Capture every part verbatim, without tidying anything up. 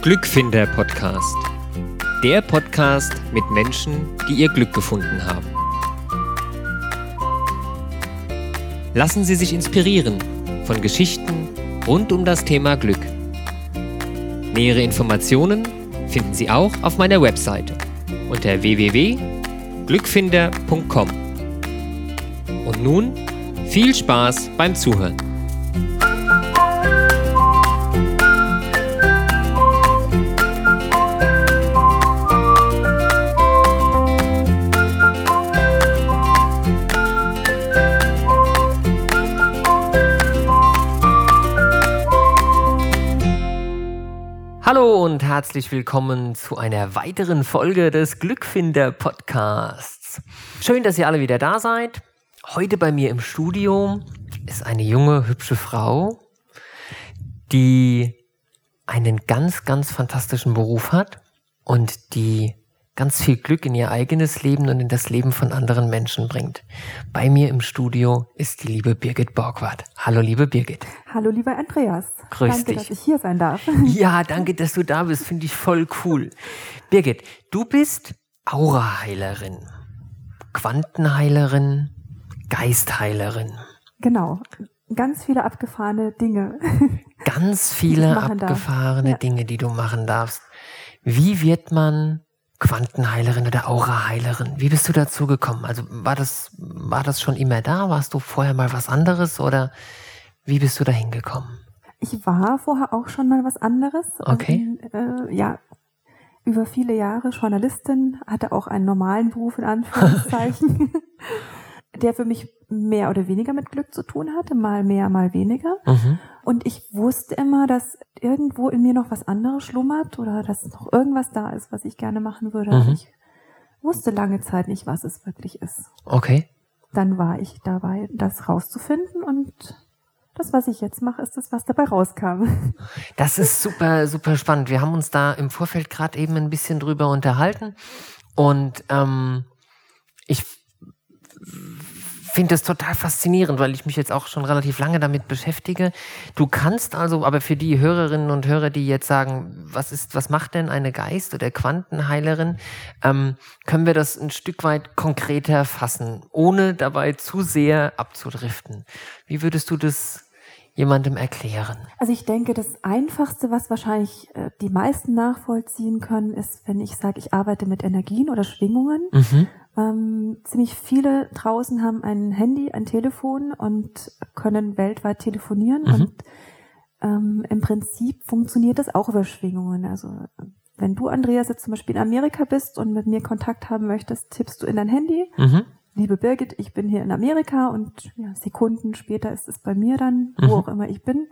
Glückfinder Podcast. Der Podcast mit Menschen, die ihr Glück gefunden haben. Lassen Sie sich inspirieren von Geschichten rund um das Thema Glück. Nähere Informationen finden Sie auch auf meiner Webseite unter w w w punkt glückfinder punkt com. Und nun viel Spaß beim Zuhören. Hallo und herzlich willkommen zu einer weiteren Folge des Glückfinder Podcasts. Schön, dass ihr alle wieder da seid. Heute bei mir im Studio ist eine junge, hübsche Frau, die einen ganz, ganz fantastischen Beruf hat und die ganz viel Glück in ihr eigenes Leben und in das Leben von anderen Menschen bringt. Bei mir im Studio ist die liebe Birgit Borgwardt. Hallo, liebe Birgit. Hallo, lieber Andreas. Grüß danke, dich. dass ich hier sein darf. Ja, danke, dass du da bist. Finde ich voll cool. Birgit, du bist Auraheilerin, Quantenheilerin, Geistheilerin. Genau. Ganz viele abgefahrene Dinge. Ganz viele abgefahrene ja. Dinge, die du machen darfst. Wie wird man Quantenheilerin oder Auraheilerin? Wie bist du dazu gekommen? Also war das, war das schon immer da? Warst du vorher mal was anderes oder wie bist du da hingekommen? Ich war vorher auch schon mal was anderes. Okay. Also, äh, ja, über viele Jahre Journalistin, hatte auch einen normalen Beruf in Anführungszeichen, der für mich mehr oder weniger mit Glück zu tun hatte, mal mehr, mal weniger. Mhm. Und ich wusste immer, dass irgendwo in mir noch was anderes schlummert oder dass noch irgendwas da ist, was ich gerne machen würde. Mhm. Ich wusste lange Zeit nicht, was es wirklich ist. Okay. Dann war ich dabei, das rauszufinden und das, was ich jetzt mache, ist das, was dabei rauskam. Das ist super, super spannend. Wir haben uns da im Vorfeld gerade eben ein bisschen drüber unterhalten und ähm, ich finde das total faszinierend, weil ich mich jetzt auch schon relativ lange damit beschäftige. Du kannst also, aber für die Hörerinnen und Hörer, die jetzt sagen, was ist, was macht denn eine Geist- oder Quantenheilerin, ähm, können wir das ein Stück weit konkreter fassen, ohne dabei zu sehr abzudriften. Wie würdest du das jemandem erklären? Also ich denke, das Einfachste, was wahrscheinlich äh, die meisten nachvollziehen können, ist, wenn ich sage, ich arbeite mit Energien oder Schwingungen. Mhm. Ähm, ziemlich viele draußen haben ein Handy, ein Telefon und können weltweit telefonieren. Mhm. Und ähm, im Prinzip funktioniert das auch über Schwingungen. Also wenn du, Andreas, jetzt zum Beispiel in Amerika bist und mit mir Kontakt haben möchtest, tippst du in dein Handy. Mhm. Liebe Birgit, ich bin hier in Amerika und ja, Sekunden später ist es bei mir dann, mhm. wo auch immer ich bin.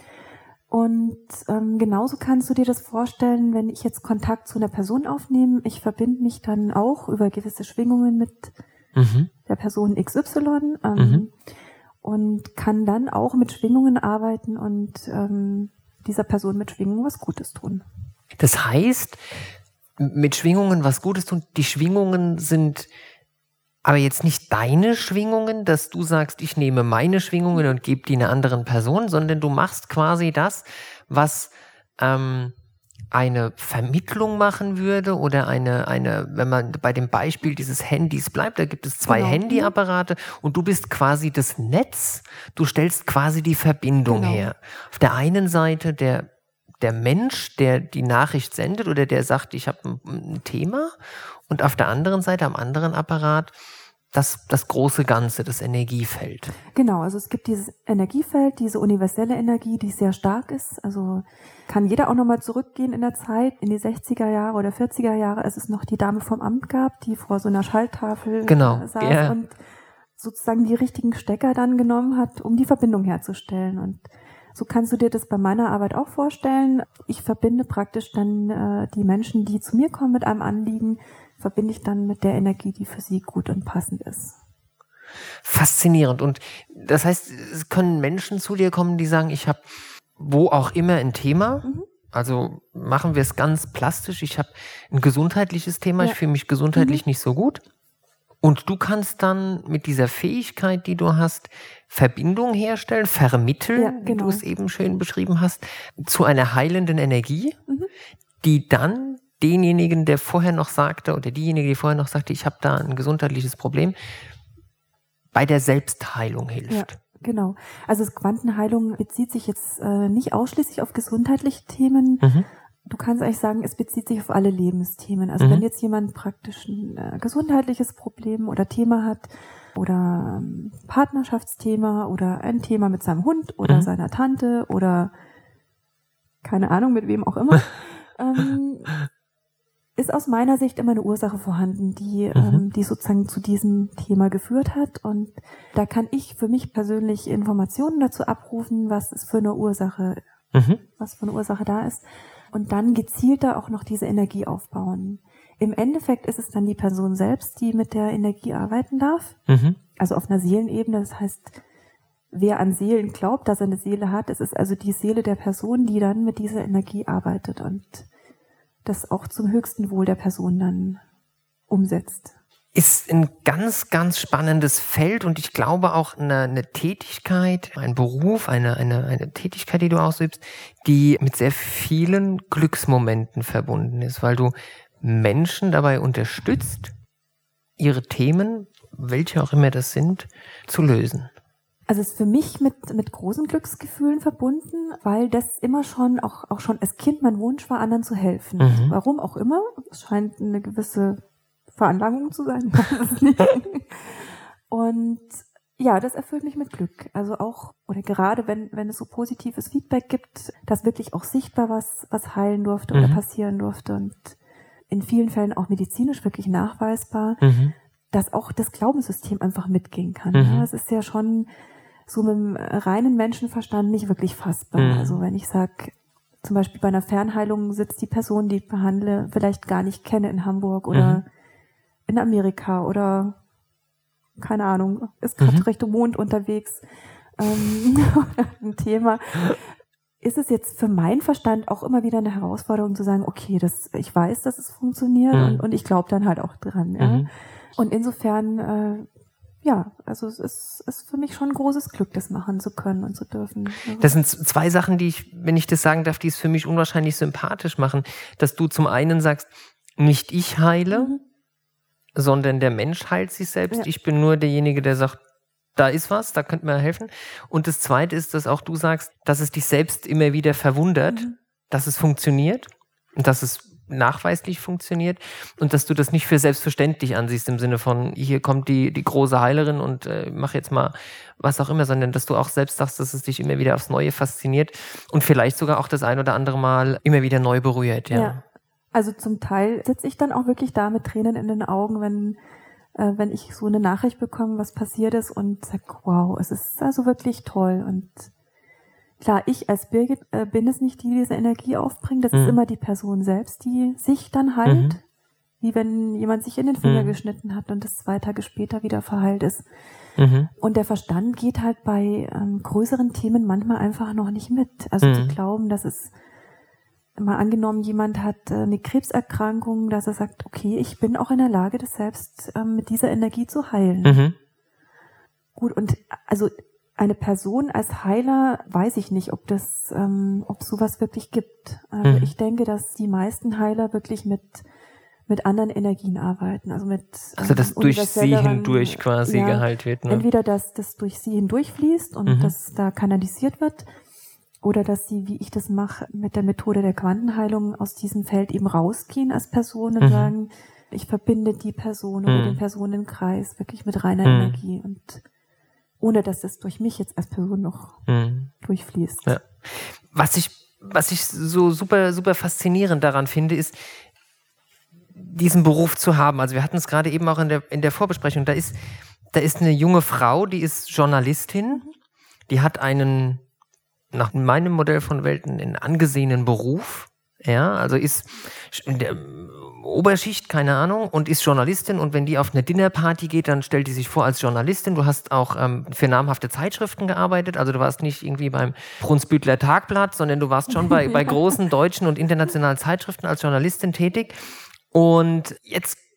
Und ähm, genauso kannst du dir das vorstellen, wenn ich jetzt Kontakt zu einer Person aufnehme. Ich verbinde mich dann auch über gewisse Schwingungen mit mhm. der Person X Y ähm, mhm. und kann dann auch mit Schwingungen arbeiten und ähm, dieser Person mit Schwingungen was Gutes tun. Das heißt, mit Schwingungen was Gutes tun, die Schwingungen sind aber jetzt nicht deine Schwingungen, dass du sagst, ich nehme meine Schwingungen und gebe die einer anderen Person, sondern du machst quasi das, was ähm, eine Vermittlung machen würde oder eine, eine, wenn man bei dem Beispiel dieses Handys bleibt, da gibt es zwei genau. Handyapparate und du bist quasi das Netz, du stellst quasi die Verbindung genau. her. Auf der einen Seite der der Mensch, der die Nachricht sendet oder der sagt, ich habe ein, ein Thema und auf der anderen Seite, am anderen Apparat, das, das große Ganze, das Energiefeld. Genau, also es gibt dieses Energiefeld, diese universelle Energie, die sehr stark ist. Also kann jeder auch nochmal zurückgehen in der Zeit, in die sechziger Jahre oder vierziger Jahre, als es noch die Dame vom Amt gab, die vor so einer Schalltafel genau. saß ja. und sozusagen die richtigen Stecker dann genommen hat, um die Verbindung herzustellen. Und so kannst du dir das bei meiner Arbeit auch vorstellen. Ich verbinde praktisch dann äh, die Menschen, die zu mir kommen mit einem Anliegen, verbinde ich dann mit der Energie, die für sie gut und passend ist. Faszinierend. Und das heißt, es können Menschen zu dir kommen, die sagen, ich habe wo auch immer ein Thema. Mhm. Also machen wir es ganz plastisch. Ich habe ein gesundheitliches Thema, ja. Ich fühle mich gesundheitlich mhm. nicht so gut. Und du kannst dann mit dieser Fähigkeit, die du hast, Verbindung herstellen, vermitteln, ja, genau. wie du es eben schön beschrieben hast, zu einer heilenden Energie, mhm. die dann denjenigen, der vorher noch sagte, oder diejenige, die vorher noch sagte, ich habe da ein gesundheitliches Problem, bei der Selbstheilung hilft. Ja, genau. Also Quantenheilung bezieht sich jetzt äh, nicht ausschließlich auf gesundheitliche Themen. Mhm. Du kannst eigentlich sagen, es bezieht sich auf alle Lebensthemen. Also mhm. wenn jetzt jemand praktisch ein äh, gesundheitliches Problem oder Thema hat oder ähm, Partnerschaftsthema oder ein Thema mit seinem Hund oder mhm. seiner Tante oder keine Ahnung, mit wem auch immer, ähm, ist aus meiner Sicht immer eine Ursache vorhanden, die, mhm. ähm, die sozusagen zu diesem Thema geführt hat. Und da kann ich für mich persönlich Informationen dazu abrufen, was es für eine Ursache, mhm. was für eine Ursache da ist. Und dann gezielter auch noch diese Energie aufbauen. Im Endeffekt ist es dann die Person selbst, die mit der Energie arbeiten darf. Mhm. Also auf einer Seelenebene. Das heißt, wer an Seelen glaubt, dass er eine Seele hat, es ist also die Seele der Person, die dann mit dieser Energie arbeitet und das auch zum höchsten Wohl der Person dann umsetzt. Ist ein ganz, ganz spannendes Feld und ich glaube auch eine, eine Tätigkeit, ein Beruf, eine, eine, eine Tätigkeit, die du ausübst, die mit sehr vielen Glücksmomenten verbunden ist, weil du Menschen dabei unterstützt, ihre Themen, welche auch immer das sind, zu lösen. Also es ist für mich mit, mit großen Glücksgefühlen verbunden, weil das immer schon, auch, auch schon als Kind mein Wunsch war, anderen zu helfen. Mhm. Warum auch immer. Es scheint eine gewisse Veranlagung zu sein. Und ja, das erfüllt mich mit Glück. Also auch, oder gerade wenn, wenn es so positives Feedback gibt, dass wirklich auch sichtbar was, was heilen durfte mhm. oder passieren durfte und in vielen Fällen auch medizinisch wirklich nachweisbar, mhm. dass auch das Glaubenssystem einfach mitgehen kann. Mhm. Ja, es ist ja schon so mit dem reinen Menschenverstand nicht wirklich fassbar. Mhm. Also wenn ich sage, zum Beispiel bei einer Fernheilung sitzt die Person, die ich behandle, vielleicht gar nicht kenne in Hamburg oder mhm. in Amerika oder keine Ahnung, ist gerade mhm. Richtung Mond unterwegs, ähm, ein Thema. Ist es jetzt für meinen Verstand auch immer wieder eine Herausforderung zu sagen, okay, das, ich weiß, dass es funktioniert mhm. und, und ich glaube dann halt auch dran. Ja? Mhm. Und insofern, äh, ja, also es ist, ist für mich schon ein großes Glück, das machen zu können und zu dürfen. Das sind zwei Sachen, die ich, wenn ich das sagen darf, die es für mich unwahrscheinlich sympathisch machen, dass du zum einen sagst, nicht ich heile, mhm. sondern der Mensch heilt sich selbst. Ja. Ich bin nur derjenige, der sagt, da ist was, da könnte man helfen. Und das Zweite ist, dass auch du sagst, dass es dich selbst immer wieder verwundert, mhm. dass es funktioniert und dass es nachweislich funktioniert und dass du das nicht für selbstverständlich ansiehst im Sinne von, hier kommt die, die große Heilerin und äh, mach jetzt mal was auch immer, sondern dass du auch selbst sagst, dass es dich immer wieder aufs Neue fasziniert und vielleicht sogar auch das ein oder andere Mal immer wieder neu berührt. Ja. ja. Also zum Teil sitze ich dann auch wirklich da mit Tränen in den Augen, wenn äh, wenn ich so eine Nachricht bekomme, was passiert ist und sage, wow, es ist also wirklich toll. Und klar, ich als Birgit äh, bin es nicht, die diese Energie aufbringt. Das mhm. ist immer die Person selbst, die sich dann heilt. Mhm. Wie wenn jemand sich in den Finger mhm. geschnitten hat und es zwei Tage später wieder verheilt ist. Mhm. Und der Verstand geht halt bei ähm, größeren Themen manchmal einfach noch nicht mit. Also mhm. die glauben, dass es mal angenommen, jemand hat äh, eine Krebserkrankung, dass er sagt, okay, ich bin auch in der Lage, das selbst ähm, mit dieser Energie zu heilen. Mhm. Gut, und also eine Person als Heiler, weiß ich nicht, ob das, ähm, ob sowas wirklich gibt. Also mhm. ich denke, dass die meisten Heiler wirklich mit mit anderen Energien arbeiten, also mit also das ähm, durch sie hindurch quasi ja, geheilt wird. Ne? Entweder, dass das durch sie hindurchfließt und mhm. das da kanalisiert wird, oder dass sie, wie ich das mache, mit der Methode der Quantenheilung aus diesem Feld eben rausgehen als Person und mhm. sagen, ich verbinde die Person oder mhm. den Personenkreis wirklich mit reiner mhm. Energie und ohne dass das durch mich jetzt als Person noch mhm. durchfließt. Ja. Was ich, was ich so super, super faszinierend daran finde, ist, diesen Beruf zu haben. Also wir hatten es gerade eben auch in der, in der Vorbesprechung, da ist, da ist eine junge Frau, die ist Journalistin, die hat einen, nach meinem Modell von Welten, einen angesehenen Beruf, ja, also ist in der Oberschicht, keine Ahnung, und ist Journalistin, und wenn die auf eine Dinnerparty geht, dann stellt die sich vor als Journalistin. Du hast auch ähm, für namhafte Zeitschriften gearbeitet, also du warst nicht irgendwie beim Brunsbütler Tagblatt, sondern du warst schon bei, bei großen deutschen und internationalen Zeitschriften als Journalistin tätig. Und jetzt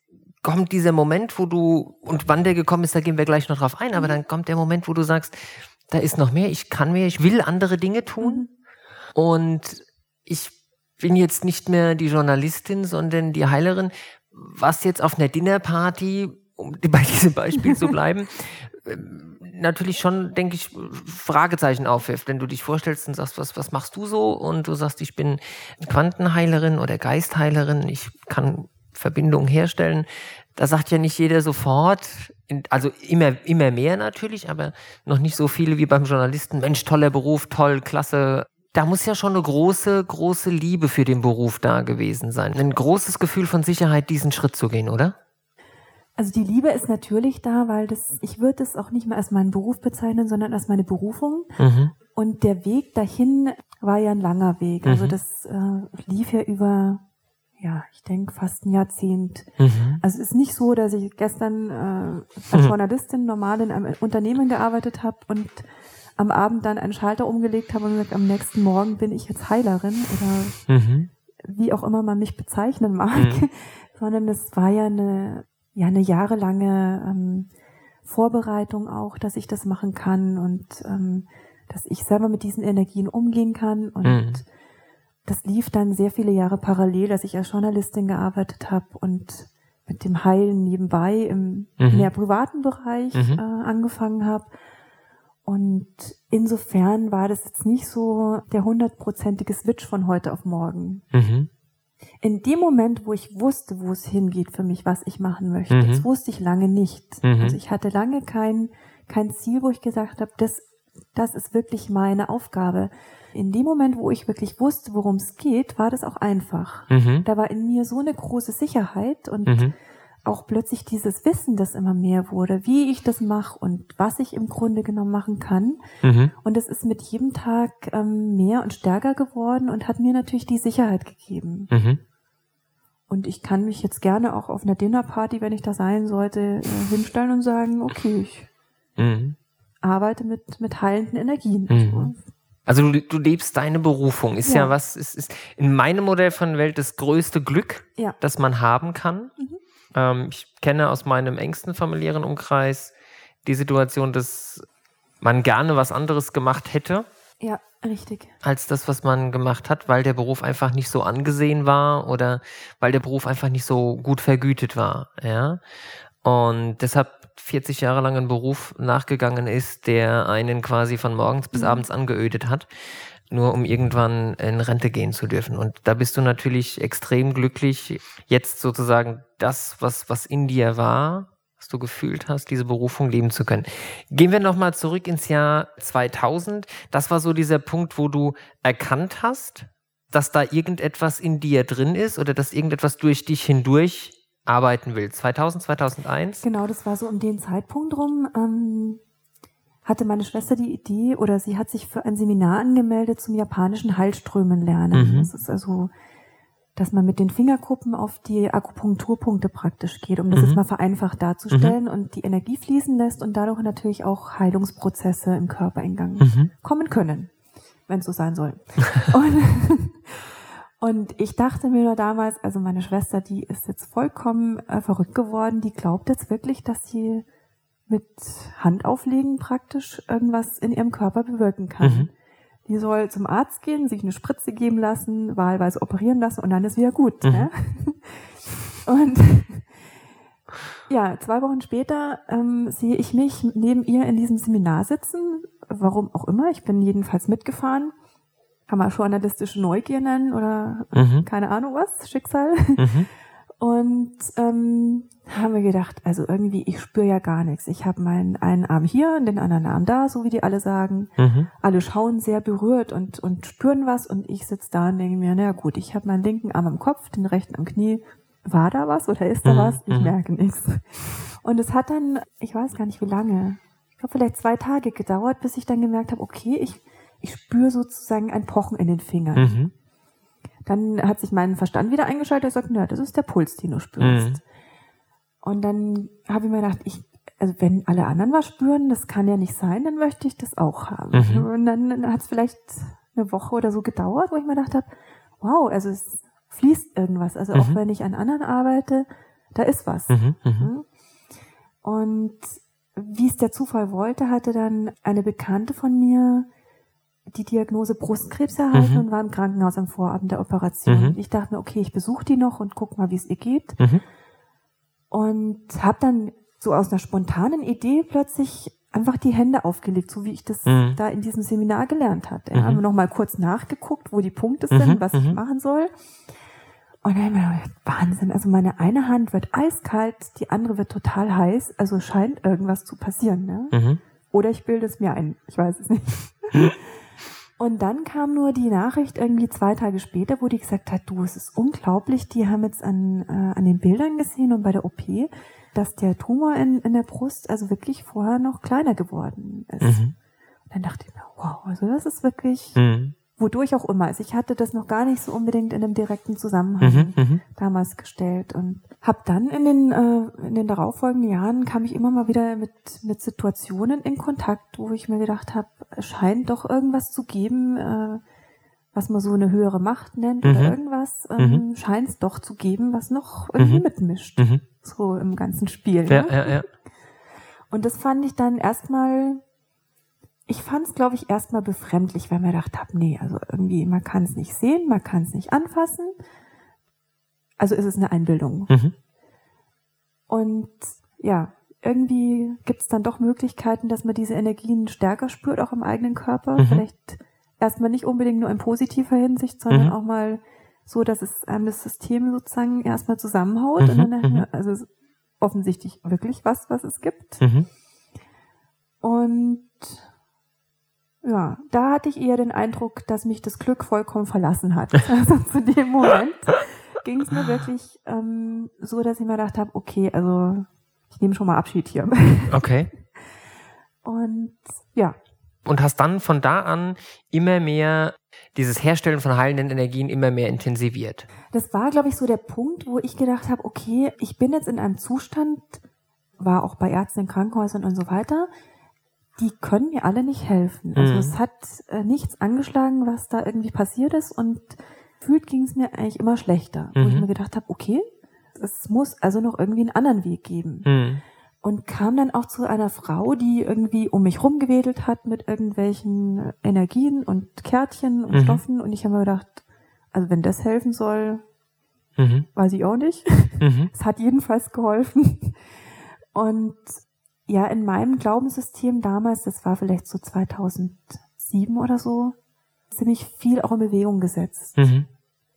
kommt dieser Moment, wo du, und wann der gekommen ist, da gehen wir gleich noch drauf ein, aber dann kommt der Moment, wo du sagst, da ist noch mehr, ich kann mehr, ich will andere Dinge tun. Mhm. Und ich bin jetzt nicht mehr die Journalistin, sondern die Heilerin, was jetzt auf einer Dinnerparty, um bei diesem Beispiel zu bleiben, natürlich schon, denke ich, Fragezeichen aufwirft, wenn du dich vorstellst und sagst, was, was machst du so? Und du sagst, ich bin Quantenheilerin oder Geistheilerin, ich kann Verbindungen herstellen. Da sagt ja nicht jeder sofort, also immer, immer mehr natürlich, aber noch nicht so viele wie beim Journalisten. Mensch, toller Beruf, toll, klasse. Da muss ja schon eine große, große Liebe für den Beruf da gewesen sein. Ein großes Gefühl von Sicherheit, diesen Schritt zu gehen, oder? Also die Liebe ist natürlich da, weil das, ich würde es auch nicht mehr als meinen Beruf bezeichnen, sondern als meine Berufung. Mhm. Und der Weg dahin war ja ein langer Weg. Mhm. Also das äh, lief ja über, ja, ich denke fast ein Jahrzehnt. Mhm. Also es ist nicht so, dass ich gestern äh, als mhm. Journalistin normal in einem Unternehmen gearbeitet habe und am Abend dann einen Schalter umgelegt habe und gesagt, am nächsten Morgen bin ich jetzt Heilerin oder mhm. wie auch immer man mich bezeichnen mag. Mhm. Sondern es war ja eine ja eine jahrelange ähm, Vorbereitung auch, dass ich das machen kann und ähm, dass ich selber mit diesen Energien umgehen kann. Und mhm. das lief dann sehr viele Jahre parallel, dass ich als Journalistin gearbeitet habe und mit dem Heilen nebenbei im mhm. mehr privaten Bereich mhm. äh, angefangen habe. Und insofern war das jetzt nicht so der hundertprozentige Switch von heute auf morgen. Mhm. In dem Moment, wo ich wusste, wo es hingeht für mich, was ich machen möchte, mhm. das wusste ich lange nicht. Mhm. Also ich hatte lange kein, kein Ziel, wo ich gesagt habe, das, das ist wirklich meine Aufgabe. In dem Moment, wo ich wirklich wusste, worum es geht, war das auch einfach. Mhm. Da war in mir so eine große Sicherheit und mhm. auch plötzlich dieses Wissen, das immer mehr wurde, wie ich das mache und was ich im Grunde genommen machen kann. Mhm. Und es ist mit jedem Tag ähm, mehr und stärker geworden und hat mir natürlich die Sicherheit gegeben. Mhm. Und ich kann mich jetzt gerne auch auf einer Dinnerparty, wenn ich da sein sollte, äh, hinstellen und sagen, okay, ich mhm. arbeite mit, mit heilenden Energien. Mhm. Also du, du lebst deine Berufung. Ist ja, ja was, ist, ist in meinem Modell von Welt das größte Glück, ja. das man haben kann. Mhm. Ähm, ich kenne aus meinem engsten familiären Umkreis die Situation, dass man gerne was anderes gemacht hätte. Ja, richtig. Als das, was man gemacht hat, weil der Beruf einfach nicht so angesehen war oder weil der Beruf einfach nicht so gut vergütet war. Ja? Und deshalb vierzig Jahre lang ein Beruf nachgegangen ist, der einen quasi von morgens bis mhm. abends angeödet hat, nur um irgendwann in Rente gehen zu dürfen. Und da bist du natürlich extrem glücklich, jetzt sozusagen das, was, was in dir war, was du gefühlt hast, diese Berufung leben zu können. Gehen wir nochmal zurück ins Jahr zweitausend. Das war so dieser Punkt, wo du erkannt hast, dass da irgendetwas in dir drin ist oder dass irgendetwas durch dich hindurch arbeiten will. zweitausend, zweitausendeins? Genau, das war so um den Zeitpunkt rum. Ähm, hatte meine Schwester die Idee, oder sie hat sich für ein Seminar angemeldet zum japanischen Heilströmen lernen. Mhm. Das ist also, dass man mit den Fingerkuppen auf die Akupunkturpunkte praktisch geht, um das mhm. jetzt mal vereinfacht darzustellen mhm. und die Energie fließen lässt und dadurch natürlich auch Heilungsprozesse im Körper in Gang mhm. kommen können, wenn es so sein soll. und, und ich dachte mir nur damals, also meine Schwester, die ist jetzt vollkommen äh, verrückt geworden, die glaubt jetzt wirklich, dass sie mit Handauflegen praktisch irgendwas in ihrem Körper bewirken kann. Mhm. Die soll zum Arzt gehen, sich eine Spritze geben lassen, wahlweise operieren lassen und dann ist wieder gut. Mhm. Ne? Und ja, zwei Wochen später ähm, sehe ich mich neben ihr in diesem Seminar sitzen, warum auch immer. Ich bin jedenfalls mitgefahren. Kann man journalistische Neugier nennen oder mhm. keine Ahnung was, Schicksal. Mhm. Und ähm, haben wir gedacht, also irgendwie, ich spüre ja gar nichts. Ich habe meinen einen Arm hier und den anderen Arm da, so wie die alle sagen. Mhm. Alle schauen sehr berührt und und spüren was und ich sitze da und denke mir, na gut, ich habe meinen linken Arm am Kopf, den rechten am Knie. War da was oder ist da mhm. was? Ich mhm. merke nichts. Und es hat dann, ich weiß gar nicht wie lange, ich glaube vielleicht zwei Tage gedauert, bis ich dann gemerkt habe, okay, ich ich spüre sozusagen ein Pochen in den Fingern. Mhm. Dann hat sich mein Verstand wieder eingeschaltet und gesagt, na, das ist der Puls, den du spürst. Mhm. Und dann habe ich mir gedacht, ich, also wenn alle anderen was spüren, das kann ja nicht sein, dann möchte ich das auch haben. Mhm. Und dann hat es vielleicht eine Woche oder so gedauert, wo ich mir gedacht habe, wow, also es fließt irgendwas. Also mhm. auch wenn ich an anderen arbeite, da ist was. Mhm, mhm. Und wie es der Zufall wollte, hatte dann eine Bekannte von mir die Diagnose Brustkrebs erhalten Mhm. und war im Krankenhaus am Vorabend der Operation. Mhm. Ich dachte mir, okay, ich besuche die noch und guck mal, wie es ihr geht. Mhm. Und habe dann so aus einer spontanen Idee plötzlich einfach die Hände aufgelegt, so wie ich das Mhm. da in diesem Seminar gelernt hatte. Mhm. Ja, haben wir noch mal kurz nachgeguckt, wo die Punkte Mhm. sind, was Mhm. ich machen soll. Und dann habe ich mir gedacht, Wahnsinn, also meine eine Hand wird eiskalt, die andere wird total heiß, also scheint irgendwas zu passieren. Ne? Mhm. Oder ich bilde es mir ein, ich weiß es nicht. Und dann kam nur die Nachricht irgendwie zwei Tage später, wo die gesagt hat, du, es ist unglaublich, die haben jetzt an, äh, an den Bildern gesehen und bei der O P, dass der Tumor in, in der Brust also wirklich vorher noch kleiner geworden ist. Mhm. Und dann dachte ich mir, wow, also das ist wirklich, Mhm. wodurch auch immer. Also ich hatte das noch gar nicht so unbedingt in einem direkten Zusammenhang Mhm. Mhm. damals gestellt und habe dann in den äh, in den darauffolgenden Jahren kam ich immer mal wieder mit mit Situationen in Kontakt, wo ich mir gedacht habe, es scheint doch irgendwas zu geben, äh, was man so eine höhere Macht nennt oder Mhm. irgendwas, ähm, Mhm. scheint es doch zu geben, was noch irgendwie Mhm. mitmischt, Mhm. so im ganzen Spiel. Ja, Ne? ja, ja. Und das fand ich dann erstmal, ich fand es, glaube ich, erstmal befremdlich, weil mir gedacht habe, nee, also irgendwie, man kann es nicht sehen, man kann es nicht anfassen. Also ist es eine Einbildung. Mhm. Und ja, irgendwie gibt es dann doch Möglichkeiten, dass man diese Energien stärker spürt, auch im eigenen Körper. Mhm. Vielleicht erstmal nicht unbedingt nur in positiver Hinsicht, sondern Mhm. auch mal so, dass es einem das System sozusagen erstmal zusammenhaut. Mhm. Und dann, Mhm. also es ist offensichtlich wirklich was, was es gibt. Mhm. Und ja, da hatte ich eher den Eindruck, dass mich das Glück vollkommen verlassen hat. Also zu dem Moment ging es mir wirklich ähm, so, dass ich mir gedacht habe, okay, also ich nehme schon mal Abschied hier. Okay. Und ja. Und hast dann von da an immer mehr dieses Herstellen von heilenden Energien immer mehr intensiviert. Das war, glaube ich, so der Punkt, wo ich gedacht habe, okay, ich bin jetzt in einem Zustand, war auch bei Ärzten in Krankenhäusern und so weiter, die können mir alle nicht helfen. Also Mhm. es hat äh, nichts angeschlagen, was da irgendwie passiert ist und gefühlt ging es mir eigentlich immer schlechter. Mhm. Wo ich mir gedacht habe, okay, es muss also noch irgendwie einen anderen Weg geben. Mhm. Und kam dann auch zu einer Frau, die irgendwie um mich rumgewedelt hat mit irgendwelchen Energien und Kärtchen und Mhm. Stoffen. Und ich habe mir gedacht, also wenn das helfen soll, Mhm. weiß ich auch nicht. Mhm. Es hat jedenfalls geholfen. Und ja, in meinem Glaubenssystem damals, das war vielleicht so zweitausendsieben oder so, ziemlich viel auch in Bewegung gesetzt. Mhm.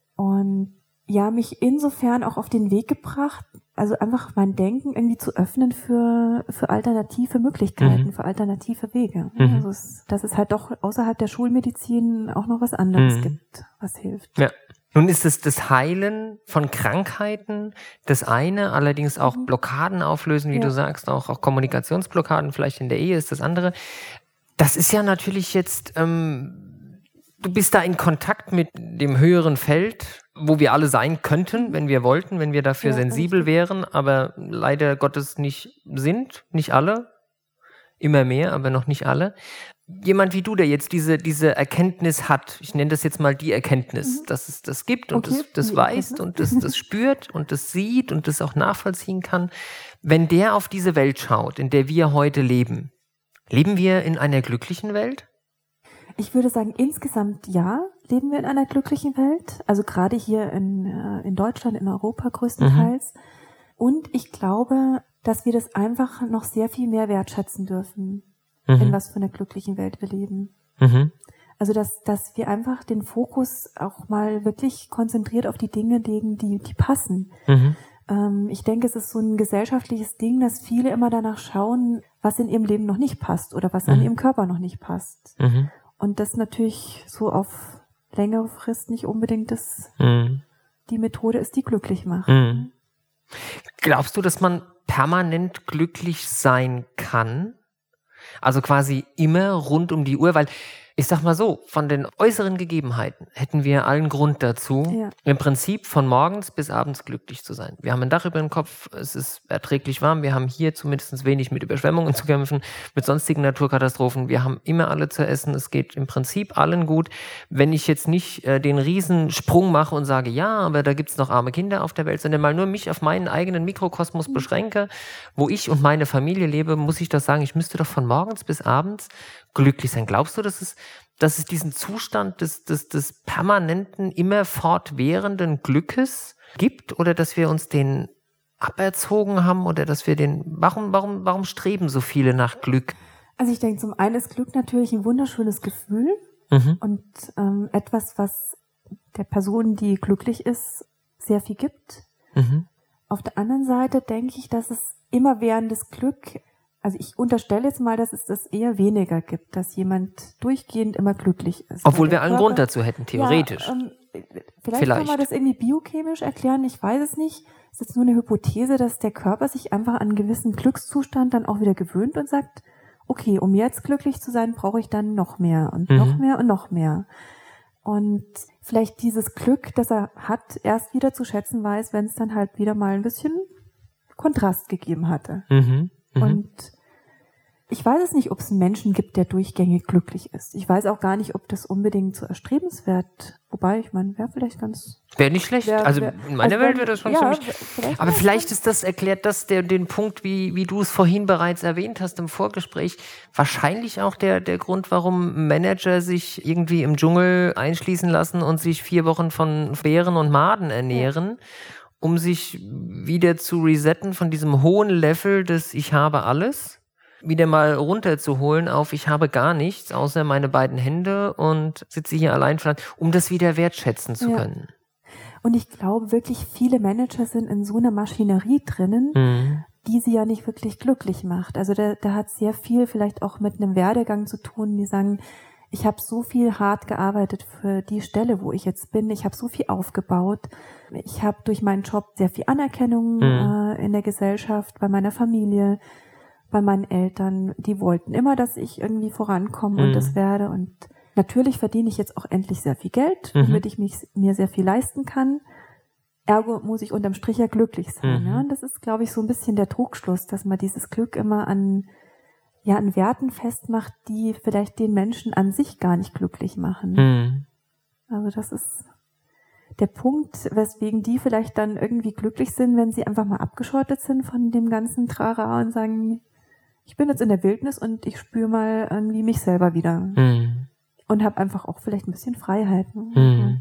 Und ja, mich insofern auch auf den Weg gebracht, also einfach mein Denken irgendwie zu öffnen für, für alternative Möglichkeiten, Mhm. für alternative Wege. Mhm. Also es, dass es halt doch außerhalb der Schulmedizin auch noch was anderes Mhm. gibt, was hilft. Ja. Nun ist es das Heilen von Krankheiten das eine, allerdings auch Mhm. Blockaden auflösen, wie Ja. du sagst, auch, auch Kommunikationsblockaden vielleicht in der Ehe ist das andere. Das ist ja natürlich jetzt, ähm, du bist da in Kontakt mit dem höheren Feld, wo wir alle sein könnten, wenn wir wollten, wenn wir dafür Ja, sensibel richtig. wären, aber leider Gottes nicht sind, nicht alle, immer mehr, aber noch nicht alle. Jemand wie du, der jetzt diese, diese Erkenntnis hat, ich nenne das jetzt mal die Erkenntnis, Mhm. dass es das gibt und Okay, das, das die weiß Erkenntnis. und das, das spürt und das sieht und das auch nachvollziehen kann, wenn der auf diese Welt schaut, in der wir heute leben, leben wir in einer glücklichen Welt? Ich würde sagen, insgesamt ja, leben wir in einer glücklichen Welt. Also gerade hier in, äh, in Deutschland, in Europa größtenteils. Mhm. Und ich glaube, dass wir das einfach noch sehr viel mehr wertschätzen dürfen, Mhm. in was für einer glücklichen Welt wir leben. Mhm. Also dass, dass wir einfach den Fokus auch mal wirklich konzentriert auf die Dinge legen, die, die passen. Mhm. Ähm, ich denke, es ist so ein gesellschaftliches Ding, dass viele immer danach schauen, was in ihrem Leben noch nicht passt oder was an Mhm. ihrem Körper noch nicht passt. Mhm. Und das natürlich so auf längere Frist nicht unbedingt das, Mhm. die Methode ist, die glücklich macht. Mhm. Glaubst du, dass man permanent glücklich sein kann? Also quasi immer rund um die Uhr, weil Ich sag mal so, von den äußeren Gegebenheiten hätten wir allen Grund dazu, ja. im Prinzip von morgens bis abends glücklich zu sein. Wir haben ein Dach über dem Kopf, es ist erträglich warm, wir haben hier zumindest wenig mit Überschwemmungen zu kämpfen, mit sonstigen Naturkatastrophen, wir haben immer alle zu essen, es geht im Prinzip allen gut. Wenn ich jetzt nicht äh, den Riesensprung mache und sage, ja, aber da gibt's noch arme Kinder auf der Welt, sondern mal nur mich auf meinen eigenen Mikrokosmos beschränke, wo ich und meine Familie lebe, muss ich das sagen, ich müsste doch von morgens bis abends glücklich sein. Glaubst du, dass es, dass es diesen Zustand des, des, des permanenten, immer fortwährenden Glückes gibt oder dass wir uns den aberzogen haben oder dass wir den, warum, warum, warum streben so viele nach Glück? Also ich denke, zum einen ist Glück natürlich ein wunderschönes Gefühl mhm. und ähm, etwas, was der Person, die glücklich ist, sehr viel gibt. Mhm. Auf der anderen Seite denke ich, dass es immerwährendes Glück, also ich unterstelle jetzt mal, dass es das eher weniger gibt, dass jemand durchgehend immer glücklich ist. Obwohl wir allen Körper, Grund dazu hätten, theoretisch. Ja, ähm, vielleicht, vielleicht kann man das irgendwie biochemisch erklären, ich weiß es nicht. Es ist nur eine Hypothese, dass der Körper sich einfach an einen gewissen Glückszustand dann auch wieder gewöhnt und sagt, okay, um jetzt glücklich zu sein, brauche ich dann noch mehr und mhm. noch mehr und noch mehr. Und vielleicht dieses Glück, das er hat, erst wieder zu schätzen weiß, wenn es dann halt wieder mal ein bisschen Kontrast gegeben hatte. Mhm. Mhm. Und ich weiß es nicht, ob es einen Menschen gibt, der durchgängig glücklich ist. Ich weiß auch gar nicht, ob das unbedingt so erstrebenswert, wobei, ich meine, wäre vielleicht ganz... Wäre nicht schlecht. Wär, also in meiner also Welt wäre das schon ja, ziemlich... Vielleicht aber vielleicht ist das, erklärt das der, den Punkt, wie, wie du es vorhin bereits erwähnt hast im Vorgespräch, wahrscheinlich auch der, der Grund, warum Manager sich irgendwie im Dschungel einschließen lassen und sich vier Wochen von Bären und Maden ernähren, ja. um sich wieder zu resetten von diesem hohen Level des Ich habe alles, wieder mal runterzuholen auf ich habe gar nichts, außer meine beiden Hände und sitze hier allein, um das wieder wertschätzen zu ja. können. Und ich glaube wirklich, viele Manager sind in so einer Maschinerie drinnen, mhm. die sie ja nicht wirklich glücklich macht. Also da, da hat sehr viel vielleicht auch mit einem Werdegang zu tun, die sagen, ich habe so viel hart gearbeitet für die Stelle, wo ich jetzt bin, ich habe so viel aufgebaut, ich habe durch meinen Job sehr viel Anerkennung mhm. äh, in der Gesellschaft, bei meiner Familie, bei meinen Eltern, die wollten immer, dass ich irgendwie vorankomme mhm. und das werde. Und natürlich verdiene ich jetzt auch endlich sehr viel Geld, mhm. damit ich mich, mir sehr viel leisten kann. Ergo muss ich unterm Strich ja glücklich sein. Mhm. Ja? Und das ist, glaube ich, so ein bisschen der Trugschluss, dass man dieses Glück immer an, ja, an Werten festmacht, die vielleicht den Menschen an sich gar nicht glücklich machen. Mhm. Also das ist der Punkt, weswegen die vielleicht dann irgendwie glücklich sind, wenn sie einfach mal abgeschottet sind von dem ganzen Trara und sagen, ich bin jetzt in der Wildnis und ich spüre mal irgendwie mich selber wieder. Mhm. Und habe einfach auch vielleicht ein bisschen Freiheit. Mhm.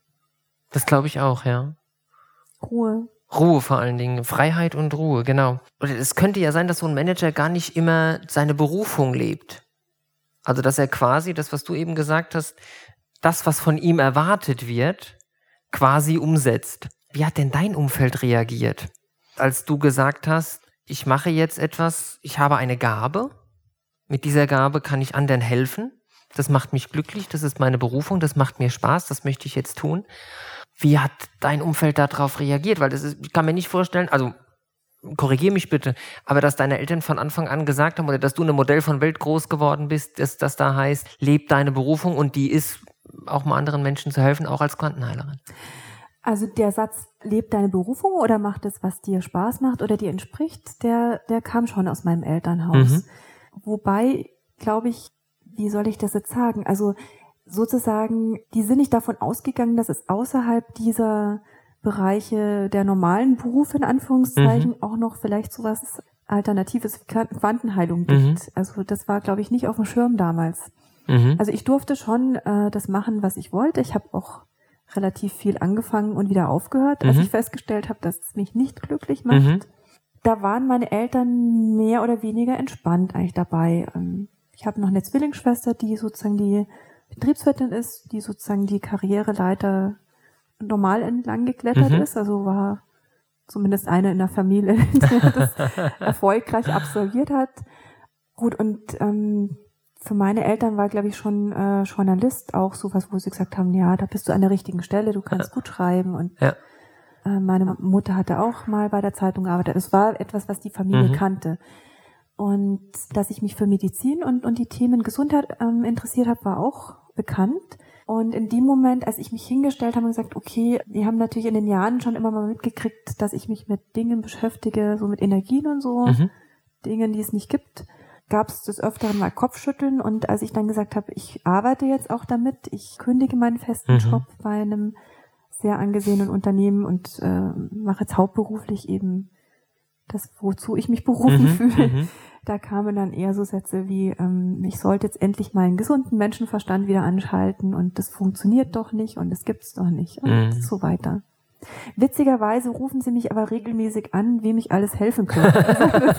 Das glaube ich auch, ja. Ruhe. Ruhe vor allen Dingen. Freiheit und Ruhe, genau. Und es könnte ja sein, dass so ein Manager gar nicht immer seine Berufung lebt. Also dass er quasi, das was du eben gesagt hast, das, was von ihm erwartet wird, quasi umsetzt. Wie hat denn dein Umfeld reagiert, als du gesagt hast, ich mache jetzt etwas, ich habe eine Gabe, mit dieser Gabe kann ich anderen helfen, das macht mich glücklich, das ist meine Berufung, das macht mir Spaß, das möchte ich jetzt tun. Wie hat dein Umfeld darauf reagiert? Weil das ist, ich kann mir nicht vorstellen, also korrigier mich bitte, aber dass deine Eltern von Anfang an gesagt haben oder dass du in einem Modell von Welt groß geworden bist, dass das da heißt, leb deine Berufung und die ist, auch mal anderen Menschen zu helfen, auch als Quantenheilerin. Also der Satz, lebt deine Berufung oder macht es, was dir Spaß macht oder dir entspricht, der, der kam schon aus meinem Elternhaus. Mhm. Wobei, glaube ich, wie soll ich das jetzt sagen? Also sozusagen, die sind nicht davon ausgegangen, dass es außerhalb dieser Bereiche der normalen Berufe, in Anführungszeichen, mhm. auch noch vielleicht sowas Alternatives wie Quantenheilung gibt. Mhm. Also das war, glaube ich, nicht auf dem Schirm damals. Mhm. Also ich durfte schon äh, das machen, was ich wollte. Ich habe auch relativ viel angefangen und wieder aufgehört, als mhm. ich festgestellt habe, dass es mich nicht glücklich macht. Mhm. Da waren meine Eltern mehr oder weniger entspannt eigentlich dabei. Ich habe noch eine Zwillingsschwester, die sozusagen die Betriebswirtin ist, die sozusagen die Karriereleiter normal entlang geklettert mhm. ist. Also war zumindest eine in der Familie, die das erfolgreich absolviert hat. Gut, und ähm, für meine Eltern war, glaube ich, schon äh, Journalist auch sowas, wo sie gesagt haben, ja, da bist du an der richtigen Stelle, du kannst ja. gut schreiben. Und ja. äh, meine Mutter hatte auch mal bei der Zeitung gearbeitet. Es war etwas, was die Familie mhm. kannte. Und dass ich mich für Medizin und, und die Themen Gesundheit ähm, interessiert habe, war auch bekannt. Und in dem Moment, als ich mich hingestellt habe und gesagt, okay, die haben natürlich in den Jahren schon immer mal mitgekriegt, dass ich mich mit Dingen beschäftige, so mit Energien und so, mhm. Dingen, die es nicht gibt, gab es des Öfteren mal Kopfschütteln. Und als ich dann gesagt habe, ich arbeite jetzt auch damit, ich kündige meinen festen mhm. Job bei einem sehr angesehenen Unternehmen und äh, mache jetzt hauptberuflich eben das, wozu ich mich berufen mhm, fühle, mhm. da kamen dann eher so Sätze wie, ähm, ich sollte jetzt endlich meinen gesunden Menschenverstand wieder anschalten und das funktioniert doch nicht und das gibt's doch nicht und mhm. so weiter. Witzigerweise rufen sie mich aber regelmäßig an, wem ich alles helfen könnte. Also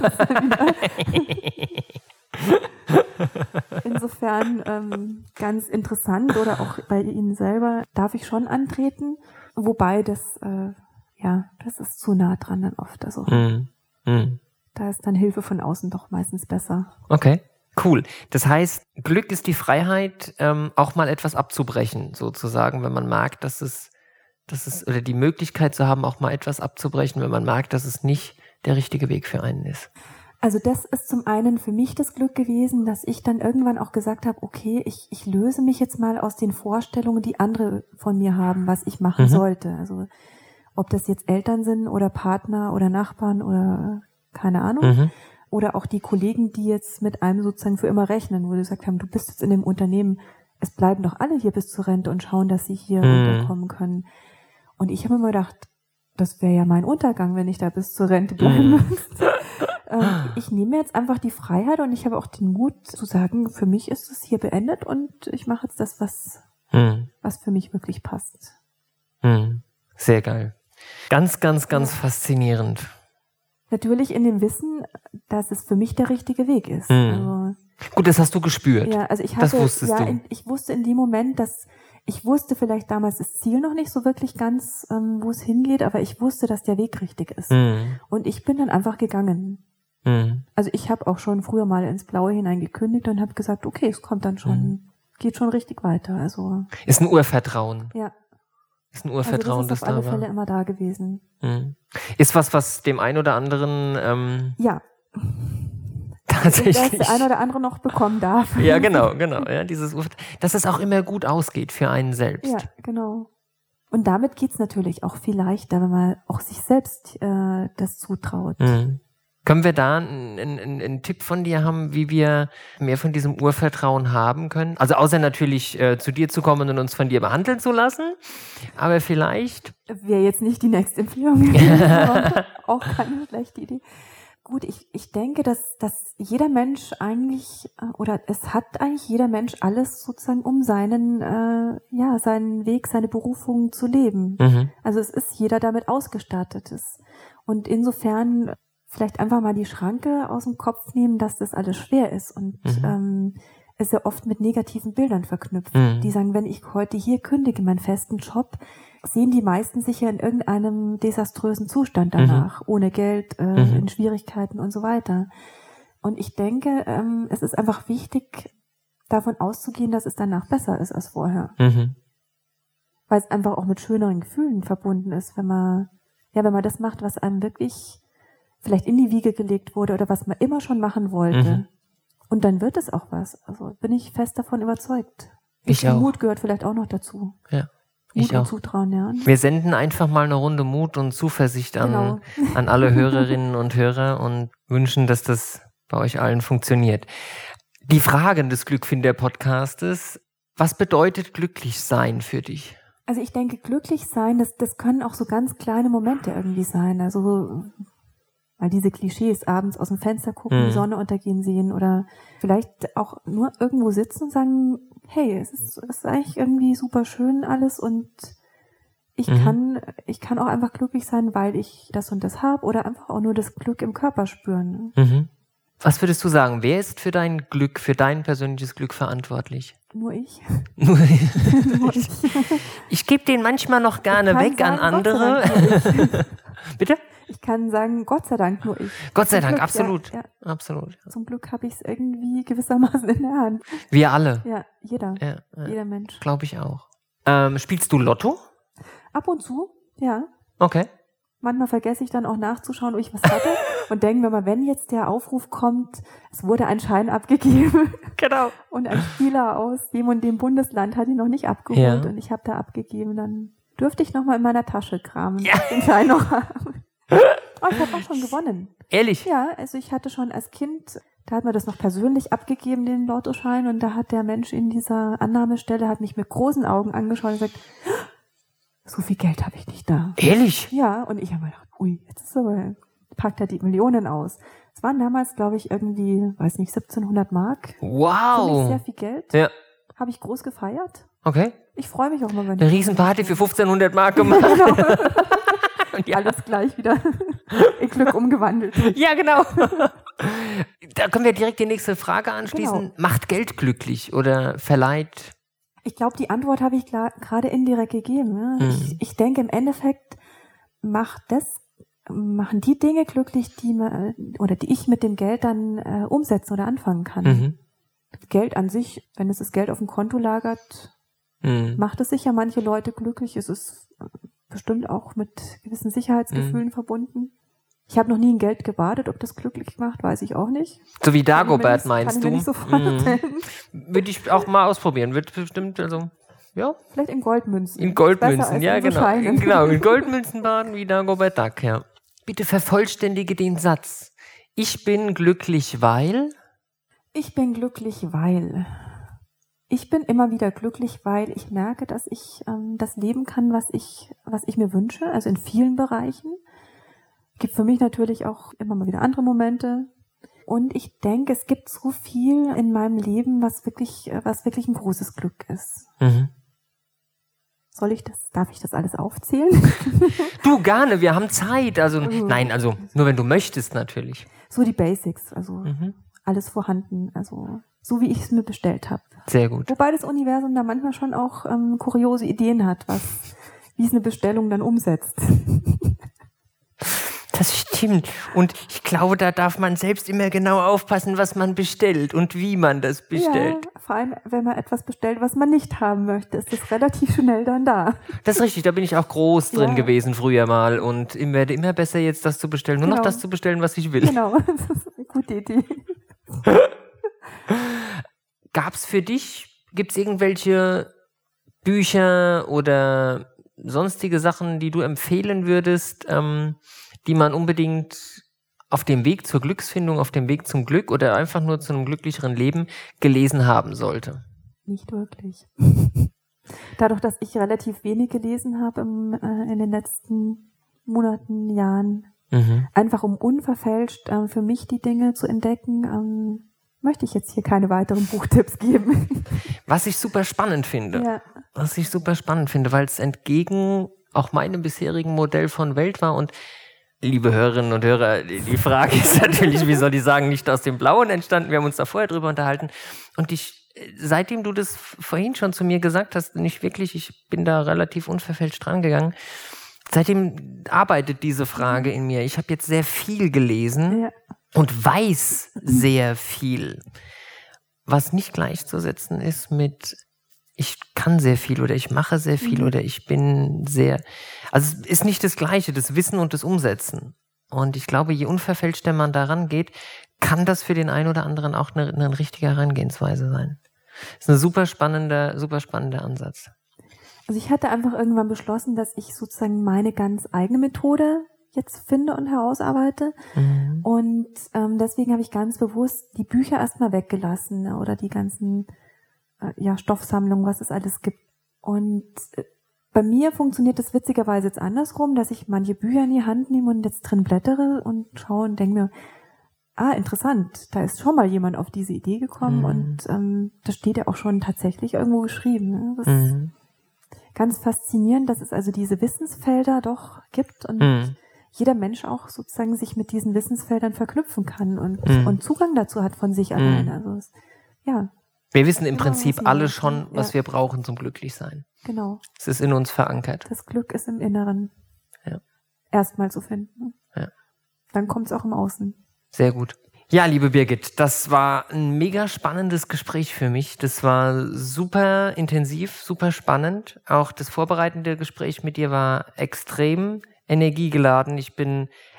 insofern ähm, ganz interessant oder auch bei Ihnen selber darf ich schon antreten, wobei das, äh, ja, das ist zu nah dran dann oft, also mhm. Hm. Da ist dann Hilfe von außen doch meistens besser. Okay, cool. Das heißt, Glück ist die Freiheit, ähm, auch mal etwas abzubrechen, sozusagen, wenn man merkt, dass es, dass es, oder die Möglichkeit zu haben, auch mal etwas abzubrechen, wenn man merkt, dass es nicht der richtige Weg für einen ist. Also das ist zum einen für mich das Glück gewesen, dass ich dann irgendwann auch gesagt habe, okay, ich, ich löse mich jetzt mal aus den Vorstellungen, die andere von mir haben, was ich machen mhm. sollte. Also ob das jetzt Eltern sind oder Partner oder Nachbarn oder keine Ahnung. Mhm. Oder auch die Kollegen, die jetzt mit einem sozusagen für immer rechnen, wo die gesagt haben, du bist jetzt in dem Unternehmen, es bleiben doch alle hier bis zur Rente und schauen, dass sie hier mhm. runterkommen können. Und ich habe immer gedacht, das wäre ja mein Untergang, wenn ich da bis zur Rente bleiben mhm. müsste. ähm, ich nehme jetzt einfach die Freiheit und ich habe auch den Mut zu sagen, für mich ist es hier beendet und ich mache jetzt das, was, mhm. was für mich wirklich passt. Mhm. Sehr geil. Ganz, ganz, ganz ja. faszinierend. Natürlich in dem Wissen, dass es für mich der richtige Weg ist. Mhm. Also, gut, das hast du gespürt. Ja, also ich hatte, das wusstest ja, du. In, ich wusste in dem Moment, dass ich wusste vielleicht damals das Ziel noch nicht so wirklich ganz, ähm, wo es hingeht, aber ich wusste, dass der Weg richtig ist. Mhm. Und ich bin dann einfach gegangen. Mhm. Also ich habe auch schon früher mal ins Blaue hinein gekündigt und habe gesagt, okay, es kommt dann schon, mhm. geht schon richtig weiter. Also ist ein Urvertrauen. Ja. Ist ein Urvertrauen, also das ist auf alle da Fälle war. immer da gewesen. Mhm. Ist was, was dem einen oder anderen ähm, ja. tatsächlich das der eine oder andere noch bekommen darf. Ja, genau, genau. Ja, dieses Urvertrauen, dass es auch immer gut ausgeht für einen selbst. Ja, genau. Und damit geht's natürlich auch viel leichter, wenn man auch sich selbst äh, das zutraut. Mhm. Können wir da einen, einen, einen Tipp von dir haben, wie wir mehr von diesem Urvertrauen haben können? Also außer natürlich äh, zu dir zu kommen und uns von dir behandeln zu lassen, aber vielleicht... Wäre jetzt nicht die nächste Empfehlung, aber auch keine schlechte Idee. Gut, ich, ich denke, dass, dass jeder Mensch eigentlich, oder es hat eigentlich jeder Mensch alles sozusagen, um seinen, äh, ja, seinen Weg, seine Berufung zu leben. Mhm. Also es ist jeder damit ausgestattet. Ist. Und insofern vielleicht einfach mal die Schranke aus dem Kopf nehmen, dass das alles schwer ist und mhm. ähm, ist ja oft mit negativen Bildern verknüpft. Mhm. Die sagen, wenn ich heute hier kündige, meinen festen Job, sehen die meisten sich ja in irgendeinem desaströsen Zustand danach, mhm. ohne Geld, äh, mhm. in Schwierigkeiten und so weiter. Und ich denke, ähm, es ist einfach wichtig, davon auszugehen, dass es danach besser ist als vorher. Mhm. Weil es einfach auch mit schöneren Gefühlen verbunden ist, wenn man, ja, wenn man das macht, was einem wirklich vielleicht in die Wiege gelegt wurde oder was man immer schon machen wollte. Mhm. Und dann wird es auch was. Also bin ich fest davon überzeugt. Ich auch. Mut gehört vielleicht auch noch dazu. Ja. Mut Ich und auch. Zutrauen, ja. Wir senden einfach mal eine Runde Mut und Zuversicht an, genau. an alle Hörerinnen und Hörer und wünschen, dass das bei euch allen funktioniert. Die Fragen des Glückfinder-Podcastes. Was bedeutet glücklich sein für dich? Also ich denke, glücklich sein, das, das können auch so ganz kleine Momente irgendwie sein. Also mal diese Klischees, abends aus dem Fenster gucken, mhm. die Sonne untergehen sehen oder vielleicht auch nur irgendwo sitzen und sagen, hey, es ist, es ist eigentlich irgendwie super schön alles und ich mhm. kann ich kann auch einfach glücklich sein, weil ich das und das habe oder einfach auch nur das Glück im Körper spüren. Mhm. Was würdest du sagen, wer ist für dein Glück, für dein persönliches Glück verantwortlich? Nur ich. Nur ich. Ich gebe den manchmal noch gerne weg sagen, an andere. Bitte? Ich kann sagen, Gott sei Dank nur ich. Gott sei Dank, Glück, absolut. Ja, ja. absolut. Ja. Zum Glück habe ich es irgendwie gewissermaßen in der Hand. Wir alle. Ja, jeder. Ja, ja. Jeder Mensch. Glaube ich auch. Ähm, spielst du Lotto? Ab und zu, ja. Okay. Manchmal vergesse ich dann auch nachzuschauen, ob ich was hatte. Und denken wir mal, wenn jetzt der Aufruf kommt, es wurde ein Schein abgegeben. Genau. Und ein Spieler aus dem und dem Bundesland hat ihn noch nicht abgeholt ja. und ich habe da abgegeben, dann dürfte ich noch mal in meiner Tasche kramen, ja. den Schein noch haben. Oh, ich habe auch schon gewonnen. Ehrlich? Ja, also ich hatte schon als Kind, da hat man das noch persönlich abgegeben, den Lottoschein, und da hat der Mensch in dieser Annahmestelle, hat mich mit großen Augen angeschaut und gesagt, so viel Geld habe ich nicht da. Ehrlich? Ja, und ich habe mir gedacht, ui, jetzt ist aber, packt er die Millionen aus. Es waren damals, glaube ich, irgendwie, weiß nicht, siebzehnhundert Mark. Wow. Für mich sehr viel Geld. Ja. Habe ich groß gefeiert. Okay. Ich freue mich auch mal, wenn eine Riesenparty für fünfzehnhundert Mark gemacht. Genau. Und ja. Alles gleich wieder in Glück umgewandelt. Ja, genau. Da können wir direkt die nächste Frage anschließen. Genau. Macht Geld glücklich oder verleiht? Ich glaube, die Antwort habe ich gerade indirekt gegeben. Ne? Mhm. Ich, ich denke, im Endeffekt macht das, machen die Dinge glücklich, die man, oder die ich mit dem Geld dann äh, umsetzen oder anfangen kann. Mhm. Geld an sich, wenn es das Geld auf dem Konto lagert, mhm. macht es sicher manche Leute glücklich. Es ist bestimmt auch mit gewissen Sicherheitsgefühlen mhm. verbunden. Ich habe noch nie in Geld gebadet. Ob das glücklich macht, weiß ich auch nicht. So wie Dagobert meinst du? Kann ich mir nicht so vorstellen. Mhm. Würde ich auch mal ausprobieren. Wird bestimmt, also, ja. Vielleicht in Goldmünzen. In Goldmünzen, ja, genau. So genau, in Goldmünzen baden wie Dagobert Duck, ja. Bitte vervollständige den Satz. Ich bin glücklich, weil... Ich bin glücklich, weil... Ich bin immer wieder glücklich, weil ich merke, dass ich ähm, das leben kann, was ich, was ich mir wünsche, also in vielen Bereichen. Gibt für mich natürlich auch immer mal wieder andere Momente. Und ich denke, es gibt so viel in meinem Leben, was wirklich, was wirklich ein großes Glück ist. Mhm. Soll ich das, darf ich das alles aufzählen? Du, gerne, wir haben Zeit. Also, also nein, also nur wenn du möchtest natürlich. So die Basics, also mhm. alles vorhanden, also so wie ich es mir bestellt habe. Sehr gut. Wobei das Universum da manchmal schon auch ähm, kuriose Ideen hat, was, wie es eine Bestellung dann umsetzt. Das stimmt. Und ich glaube, da darf man selbst immer genau aufpassen, was man bestellt und wie man das bestellt. Ja, vor allem, wenn man etwas bestellt, was man nicht haben möchte, ist das relativ schnell dann da. Das ist richtig, da bin ich auch groß drin ja. gewesen früher mal und ich werde immer besser jetzt das zu bestellen, nur genau. noch das zu bestellen, was ich will. Genau, das ist eine gute Idee. Gab's für dich, gibt's irgendwelche Bücher oder sonstige Sachen, die du empfehlen würdest, ähm, die man unbedingt auf dem Weg zur Glücksfindung, auf dem Weg zum Glück oder einfach nur zu einem glücklicheren Leben gelesen haben sollte? Nicht wirklich. Dadurch, dass ich relativ wenig gelesen habe im, äh, in den letzten Monaten, Jahren, mhm. einfach um unverfälscht äh, für mich die Dinge zu entdecken, ähm, möchte ich jetzt hier keine weiteren Buchtipps geben. Was ich super spannend finde. Ja. Was ich super spannend finde, weil es entgegen auch meinem bisherigen Modell von Welt war. Und liebe Hörerinnen und Hörer, die Frage ist natürlich, wie soll ich sagen, nicht aus dem Blauen entstanden. Wir haben uns da vorher drüber unterhalten. Und ich, seitdem du das vorhin schon zu mir gesagt hast, nicht wirklich, ich bin da relativ unverfälscht dran gegangen. Seitdem arbeitet diese Frage in mir. Ich habe jetzt sehr viel gelesen. Ja. Und weiß sehr viel, was nicht gleichzusetzen ist mit ich kann sehr viel oder ich mache sehr viel mhm. oder ich bin sehr, also es ist nicht das Gleiche, das Wissen und das Umsetzen. Und ich glaube, je unverfälschter man daran geht, kann das für den einen oder anderen auch eine, eine richtige Herangehensweise sein. Das ist ein super spannender, super spannender Ansatz. Also ich hatte einfach irgendwann beschlossen, dass ich sozusagen meine ganz eigene Methode jetzt finde und herausarbeite. Mhm. Und ähm, deswegen habe ich ganz bewusst die Bücher erstmal weggelassen oder die ganzen äh, ja, Stoffsammlungen, was es alles gibt. Und äh, bei mir funktioniert das witzigerweise jetzt andersrum, dass ich manche Bücher in die Hand nehme und jetzt drin blättere und schaue und denke mir, ah, interessant, da ist schon mal jemand auf diese Idee gekommen mhm. und ähm, das steht ja auch schon tatsächlich irgendwo geschrieben. Ne? Das mhm. ist ganz faszinierend, dass es also diese Wissensfelder doch gibt und mhm. jeder Mensch auch sozusagen sich mit diesen Wissensfeldern verknüpfen kann und, mm. und Zugang dazu hat von sich mm. alleine. Also es, ja. Wir wissen im genau, Prinzip alle schon, was ja. wir brauchen zum Glücklichsein. Genau. Es ist in uns verankert. Das Glück ist im Inneren. Ja. Erstmal zu finden. Ja. Dann kommt es auch im Außen. Sehr gut. Ja, liebe Birgit, das war ein mega spannendes Gespräch für mich. Das war super intensiv, super spannend. Auch das vorbereitende Gespräch mit dir war extrem energiegeladen. Ich bin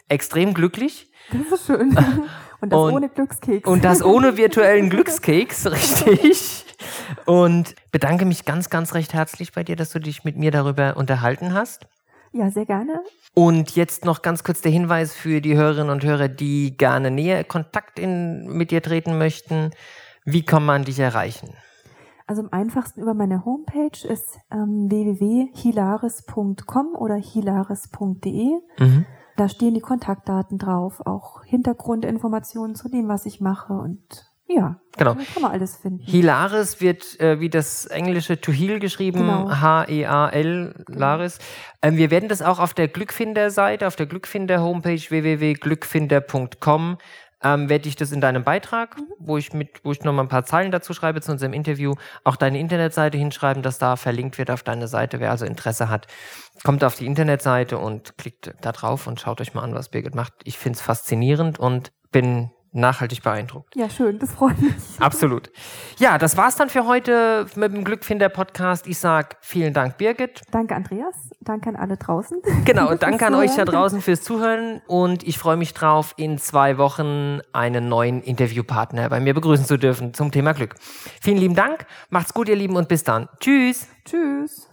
extrem glücklich. Das ist schön. Und das und, ohne Glückskeks. Und das ohne virtuellen Glückskeks, richtig. Und bedanke mich ganz, ganz recht herzlich bei dir, dass du dich mit mir darüber unterhalten hast. Ja, sehr gerne. Und jetzt noch ganz kurz der Hinweis für die Hörerinnen und Hörer, die gerne näher Kontakt in, mit dir treten möchten. Wie kann man dich erreichen? Also am einfachsten über meine Homepage ist ähm, w w w punkt hilaris punkt com oder hilaris punkt d e. Mhm. Da stehen die Kontaktdaten drauf, auch Hintergrundinformationen zu dem, was ich mache und ja, genau. Da kann man alles finden. Hilaris wird äh, wie das englische to heal geschrieben, genau. H E A L, Laris. Ähm, wir werden das auch auf der Glückfinder-Seite, auf der Glückfinder-Homepage w w w punkt glückfinder punkt com ähm, werde ich das in deinem Beitrag, mhm. wo ich mit, wo ich noch mal ein paar Zeilen dazu schreibe zu unserem Interview, auch deine Internetseite hinschreiben, dass da verlinkt wird auf deine Seite. Wer also Interesse hat, kommt auf die Internetseite und klickt da drauf und schaut euch mal an, was Birgit macht. Ich finde es faszinierend und bin nachhaltig beeindruckt. Ja, schön, das freut mich. Absolut. Ja, das war's dann für heute mit dem Glückfinder-Podcast. Ich sag vielen Dank, Birgit. Danke, Andreas. Danke an alle draußen. Genau, und danke an euch da draußen fürs Zuhören. Und ich freue mich drauf, in zwei Wochen einen neuen Interviewpartner bei mir begrüßen zu dürfen zum Thema Glück. Vielen lieben Dank. Macht's gut, ihr Lieben, und bis dann. Tschüss. Tschüss.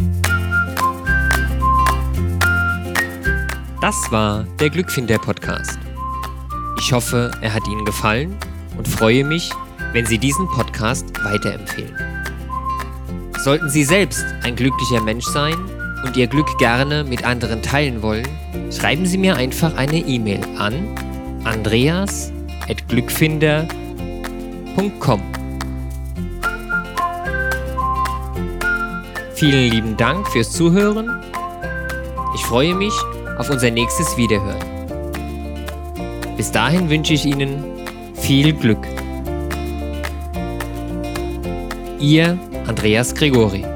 Das war der Glückfinder-Podcast. Ich hoffe, er hat Ihnen gefallen und freue mich, wenn Sie diesen Podcast weiterempfehlen. Sollten Sie selbst ein glücklicher Mensch sein und Ihr Glück gerne mit anderen teilen wollen, schreiben Sie mir einfach eine E-Mail an andreas at glückfinder punkt com. Vielen lieben Dank fürs Zuhören. Ich freue mich auf unser nächstes Wiederhören. Bis dahin wünsche ich Ihnen viel Glück. Ihr Andreas Gregori.